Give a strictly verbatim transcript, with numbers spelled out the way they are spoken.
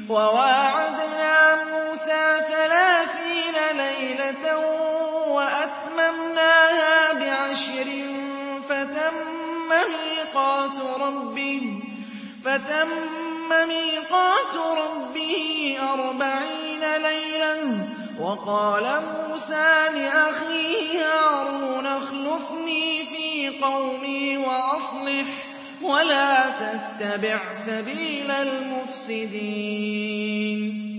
وواعدنا موسى ثلاثين ليلة وأتممناها بعشر فتم ميقات ربه فتم ميقات ربه أربعين ليلة. وقال موسى لأخيه هارون اخلفني في قومي وأصلح ولا تتبع سبيل المفسدين